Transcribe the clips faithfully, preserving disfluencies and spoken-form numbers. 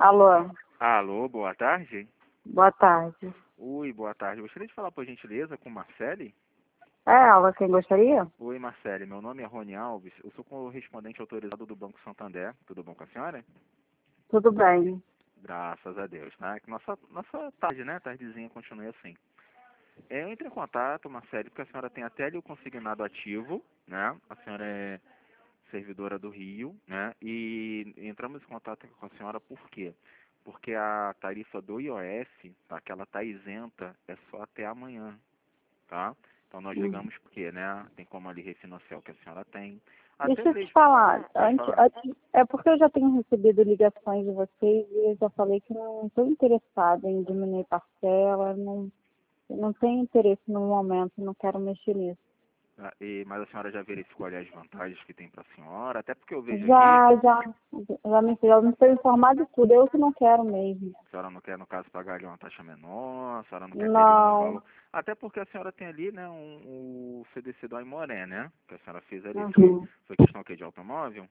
Alô, Alô, boa tarde. boa tarde. Oi, boa tarde. Gostaria de falar, por gentileza, com Marcele? É ela quem gostaria? Oi, Marcele. Meu nome é Rony Alves. Eu sou correspondente autorizado do Banco Santander. Tudo bom com a senhora? Tudo bem. Graças a Deus, tá? Que nossa, nossa tarde, né? Tardezinha continue assim. É, eu entrei em contato, Marcele, porque a senhora tem até ali o consignado ativo, né? A senhora é servidora do Rio, né? E entramos em contato com a senhora por quê? Porque a tarifa do I O F, tá? Que ela está isenta, é só até amanhã, tá? Então nós Hum. ligamos porque, né? Tem como ali refinanciar o que a senhora tem. Até Deixa eu te mesmo. falar. Pode Antes, falar. antes- é porque eu já tenho recebido ligações de vocês e eu já falei que não estou interessada em diminuir parcela, não, eu não tenho interesse no momento, não quero mexer nisso. Ah, e, mas a senhora já verificou ali as vantagens que tem para a senhora? Até porque eu vejo aqui, Já, já, já me, já me foi informado de tudo, eu que não quero mesmo. a senhora não quer, no caso, pagar ali uma taxa menor, a senhora não quer ter ali um Não. valor. Até porque a senhora tem ali, né, um, o C D C do Aimoré, né? Que a senhora fez ali. Foi, Uhum. foi questão aqui de automóvel?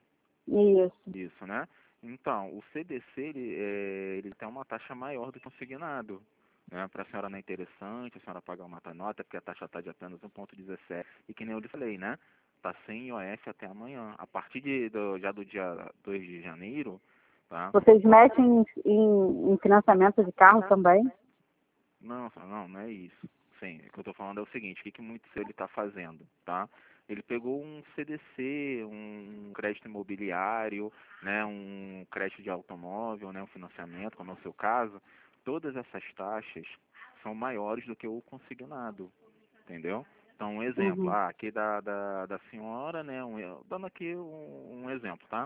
Isso. Isso, né? Então, o C D C, ele, é, ele tem uma taxa maior do que o consignado. Né? Para a senhora não é interessante, a senhora pagar uma nota, porque a taxa está de apenas um vírgula dezessete. E que nem eu lhe falei, né? Está sem I O F até amanhã. A partir de, do, já do dia dois de janeiro, tá? Vocês mexem em, em, em financiamento de carro também? Não, não, não é isso. Sim, o que eu estou falando é o seguinte, o que, que muito seu ele está fazendo, tá? Ele pegou um C D C, um crédito imobiliário, né, um crédito de automóvel, né, um financiamento, como é o seu caso, todas essas taxas são maiores do que o consignado, entendeu? Então, um exemplo, Uhum. ah, aqui da, da, da senhora, né, um, dando aqui um, um exemplo, tá?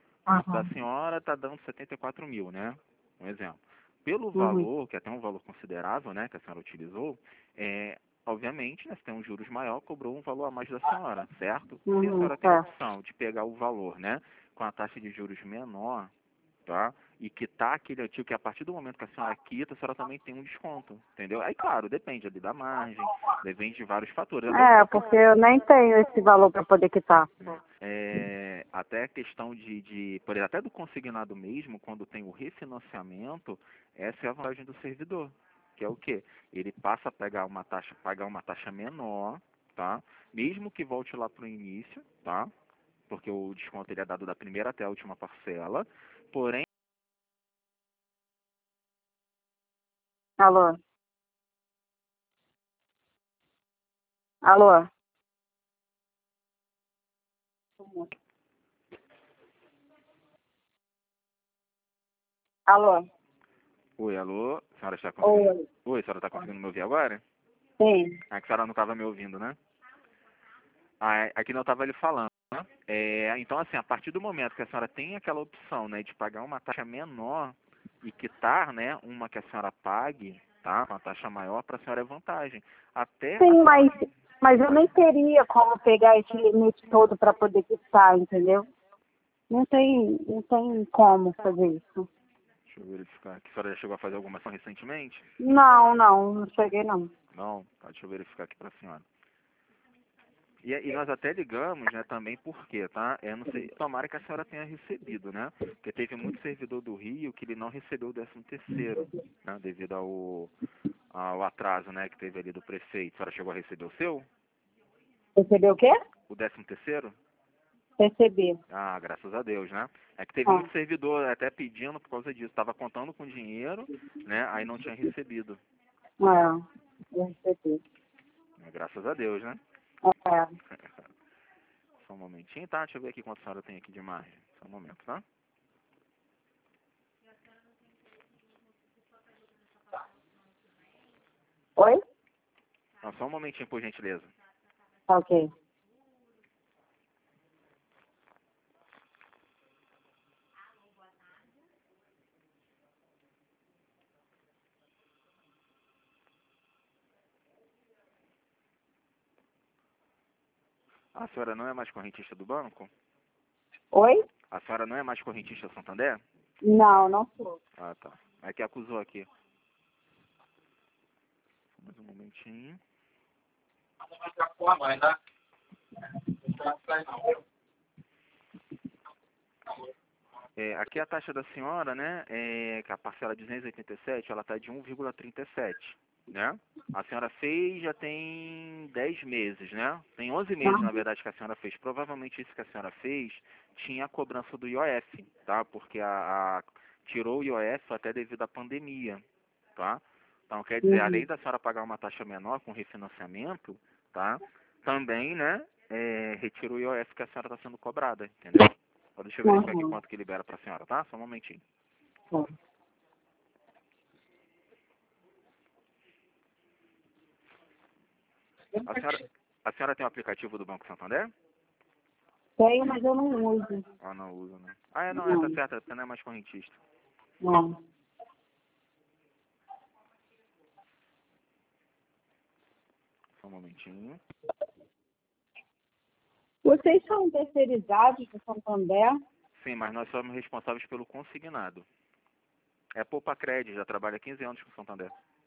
Da Aham. senhora está dando setenta e quatro mil, né? Um exemplo. Pelo Uhum. valor, que é até um valor considerável, né, que a senhora utilizou, é, obviamente, né, se tem um juros maior, cobrou um valor a mais da senhora, certo? Se a Uhum. senhora tem a Tá. opção de pegar o valor, né, com a taxa de juros menor, tá? E quitar aquele ativo que a partir do momento que a senhora quita, a senhora também tem um desconto, entendeu? Aí, claro, depende ali da margem, depende de vários fatores. Até, É, até porque eu nem tenho esse valor para poder quitar. é, até a questão de, de, por exemplo, até do consignado mesmo, quando tem o refinanciamento, essa é a vantagem do servidor, que é o quê? Ele passa a pegar uma taxa, pagar uma taxa menor, tá? Mesmo que volte lá para o início, tá? Porque o desconto ele é dado da primeira até a última parcela, porém, Alô? Alô? Alô? oi, alô, a senhora está conseguindo, Oi. oi, a senhora está conseguindo me ouvir agora? Sim. Ah, que a senhora não estava me ouvindo, né? Ah, aqui não estava ele falando, né? É, então, assim, a partir do momento que a senhora tem aquela opção, né, de pagar uma taxa menor e quitar, né, uma que a senhora pague, tá, uma taxa maior, para a senhora é vantagem. Até a Sim, senhora... mas, mas eu nem teria como pegar esse limite todo para poder quitar, entendeu? Não tem, não tem como fazer isso. Deixa eu verificar aqui. A senhora já chegou a fazer alguma ação recentemente? Não, não, não cheguei não. Não? Tá, deixa eu verificar aqui para a senhora. E, e nós até ligamos, né, também por quê, tá? Eu não sei, tomara que a senhora tenha recebido, né? Porque teve muito servidor do Rio que ele não recebeu o décimo terceiro, né, devido ao, ao atraso, né, que teve ali do prefeito. A senhora chegou a receber o seu? Recebeu o quê? O décimo terceiro? Recebi. Ah, graças a Deus, né? É que teve Ah, muito servidor até pedindo por causa disso. Estava contando com dinheiro, né? Aí não tinha recebido. é, eu recebi. Graças a Deus, né? É. Só um momentinho, tá? Deixa eu ver aqui quanto a senhora tem aqui de margem. Só um momento, tá? Oi? Não, só um momentinho, por gentileza. Ok. A senhora não é mais correntista do banco? Oi? A senhora não é mais correntista Santander? Não, não sou. Ah, tá. É que acusou aqui. Mais um momentinho. É, aqui a taxa da senhora, né, é, que a parcela de duzentos e oitenta e sete, ela está de um vírgula trinta e sete, né? A senhora fez já tem dez meses, né? Tem onze meses, na verdade, que a senhora fez. Provavelmente isso que a senhora fez tinha a cobrança do I O F, tá? Porque a, a- tirou o I O F até devido à pandemia, tá? Então, quer dizer, além Uhum. da senhora pagar uma taxa menor com refinanciamento, tá? Também, né, é, retira o I O F que a senhora está sendo cobrada, entendeu? Ó, deixa eu verificar aqui Uhum. quanto que libera para a senhora, tá? Só um momentinho. Tá. A senhora, a senhora tem o aplicativo do Banco Santander? Tenho, mas eu não uso. Ah, não usa, né? Ah, é, não, é, tá Não, certo, você não é mais correntista. não. Só um momentinho. Vocês são terceirizados do Santander? Sim, mas nós somos responsáveis pelo consignado. É Poupa Crédito, já trabalha há quinze anos com o Santander.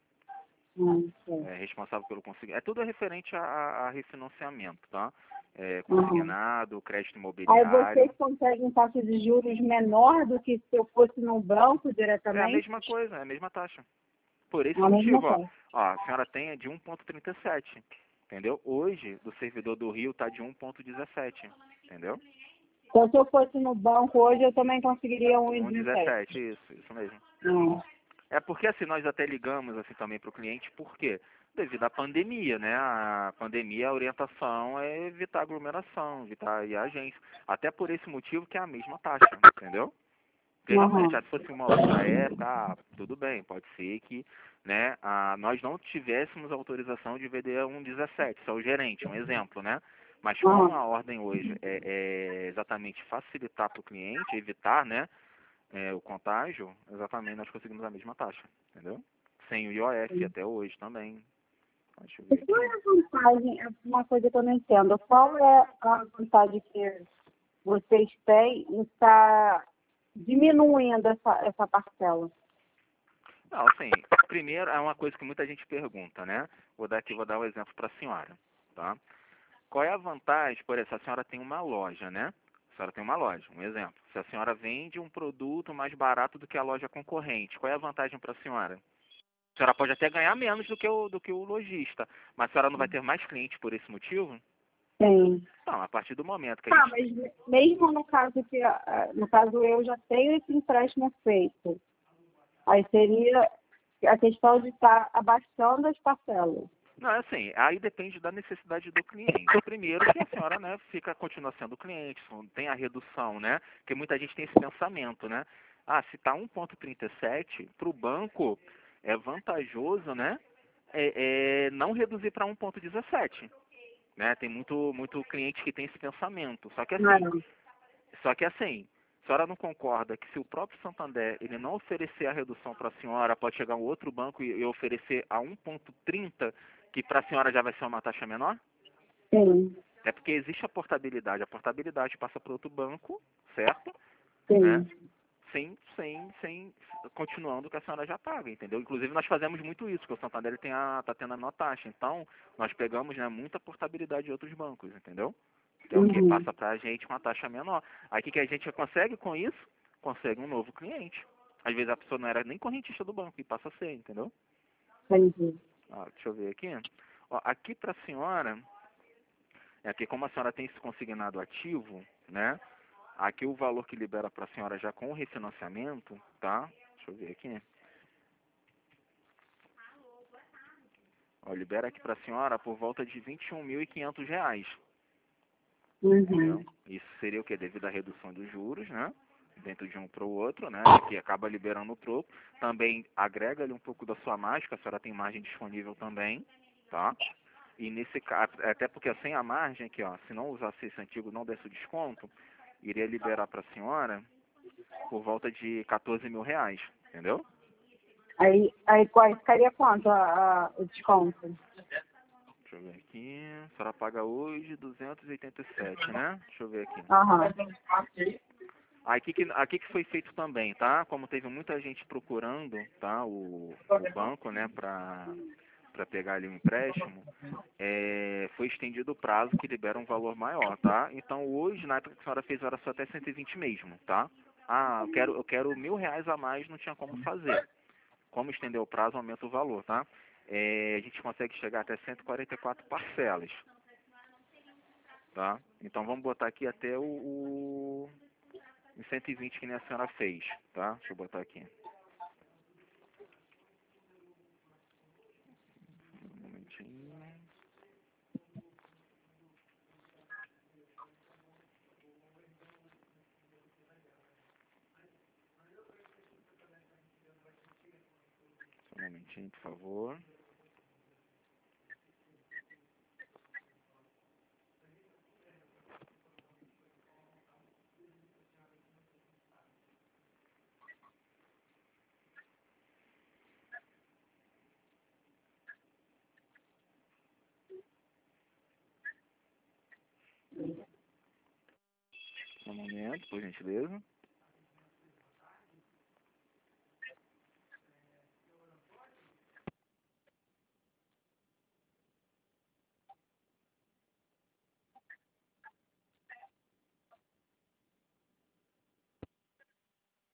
Não sei. É responsável pelo consignado. É tudo referente a, a, a refinanciamento, tá? É, Uhum. consignado, crédito Aí imobiliário. vocês conseguem taxa de juros menor do que se eu fosse no banco É a diretamente? mesma coisa, é a mesma taxa. Por esse A mesma motivo, ó, coisa. ó, a senhora tem a de um vírgula trinta e sete, entendeu? Hoje, do servidor do Rio está de um vírgula dezessete, entendeu? Então, se eu fosse no banco hoje, eu também conseguiria um e um vírgula dezessete. dezessete, isso, isso mesmo. Hum. É porque assim, nós até ligamos assim também para o cliente, por quê? Devido à pandemia, né? A pandemia, a orientação é evitar aglomeração, evitar ir à agência. Até por esse motivo que é a mesma taxa, entendeu? Porque realmente, Uhum. já se fosse uma outra época, ah, tudo bem, pode ser que, né, ah, nós não tivéssemos autorização de vender um dezessete, só o gerente, um exemplo, né? Mas como Uhum. a ordem hoje é, é exatamente facilitar para o cliente, evitar, né, é, o contágio, exatamente nós conseguimos a mesma taxa, entendeu? Sem o I O F até hoje também. Deixa eu E ver qual é aqui. a vantagem? É uma coisa que eu não entendo. Qual é a vantagem que vocês têm em estar diminuindo essa, essa parcela? Não, assim, primeiro é uma coisa que muita gente pergunta, né? Vou dar aqui, vou dar um exemplo para a senhora, tá? Qual é a vantagem, por exemplo, se a senhora tem uma loja, né? A senhora tem uma loja, um exemplo. Se a senhora vende um produto mais barato do que a loja concorrente, qual é a vantagem para a senhora? A senhora pode até ganhar menos do que o, do que o lojista, mas a senhora não vai ter mais clientes por esse motivo? Sim. Não, a partir do momento que a Tá, gente... mas mesmo no caso que, ah, no caso eu já tenho esse empréstimo feito, aí seria a questão de estar abaixando as parcelas. Não, é assim, aí depende da necessidade do cliente. Primeiro que a senhora, né, fica, continua sendo cliente, tem a redução, né? Porque muita gente tem esse pensamento, né? Ah, se está um vírgula trinta e sete, para o banco é vantajoso, né? É, é não reduzir para um vírgula dezessete, né? Tem muito, muito cliente que tem esse pensamento. Só que assim, Não. só que assim, a senhora não concorda que se o próprio Santander ele não oferecer a redução para a senhora, pode chegar um outro banco e, e oferecer a um vírgula trinta, que para a senhora já vai ser uma taxa menor? Sim, É porque existe a portabilidade. A portabilidade passa para outro banco, certo? Né? sim. Sem, sem, sem, continuando o que a senhora já paga, entendeu? Inclusive nós fazemos muito isso, porque o Santander ele tem a, tá tendo a menor taxa. Então, nós pegamos, né, muita portabilidade de outros bancos, entendeu? Que é o que Uhum. passa para a gente uma taxa menor. Aí o que, que a gente consegue com isso? Consegue um novo cliente. Às vezes a pessoa não era nem correntista do banco e passa a ser, entendeu? Entendi. Ó, deixa eu ver aqui. Ó, aqui para a senhora, é que como a senhora tem esse consignado ativo, né? Aqui o valor que libera para a senhora já com o refinanciamento, tá? Deixa eu ver aqui. Ó, libera aqui para a senhora por volta de vinte e um mil e quinhentos reais. Uhum. Entendeu? Isso seria o que? Devido à redução dos juros, né? Dentro de um para o outro, né? Que acaba liberando o troco. Também agrega ali um pouco da sua margem, que a senhora tem margem disponível também, tá? E nesse caso, até porque sem a margem aqui, ó, se não usasse esse antigo, não desse o desconto, iria liberar para a senhora por volta de quatorze mil reais, entendeu? Aí, aí qual- ficaria quanto a, a- o desconto? Deixa eu ver aqui. A senhora paga hoje duzentos e oitenta e sete, né? Deixa eu ver aqui. Aham. Aqui que, aqui que foi feito também, tá? Como teve muita gente procurando, tá? O, o banco, né? Para para pegar ali um empréstimo, é, foi estendido o prazo que libera um valor maior, tá? Então hoje, na época que a senhora fez, era só até cento e vinte mesmo, tá? Ah, eu quero, eu quero mil reais a mais, não tinha como fazer. Como estender o prazo, aumenta o valor, tá? É, a gente consegue chegar até cento e quarenta e quatro parcelas, tá? Então vamos botar aqui até o, o em cento e vinte que nem a senhora fez, tá? Deixa eu botar aqui. Um momentinho. Só um momentinho, por favor. Um momento, por gentileza.